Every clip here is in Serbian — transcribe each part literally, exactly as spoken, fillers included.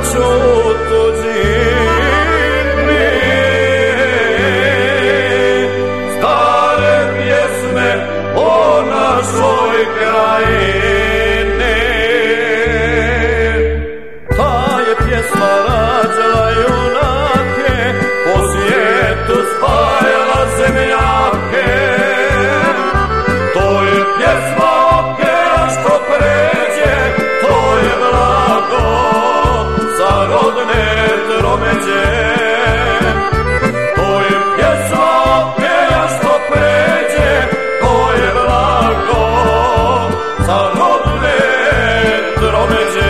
plaću tuđini, stare pjesme o našoj krajini. Ta je pjesma rađala junake, po svijetu spajala zemljake. To je pjesma okeana što pređe, to je blago za rodne tromeđe. To je pjesma okeana što pređe, to je blago za rodne tromeđe.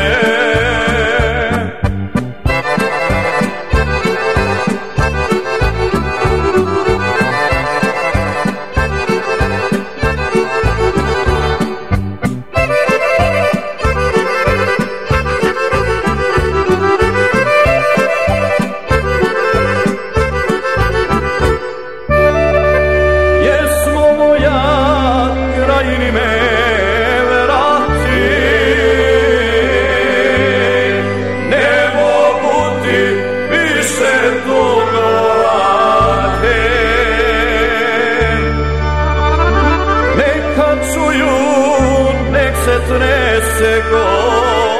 Krajini me vrati, ne mogu ti više tugovati. Neka čuju, nek se trese gol.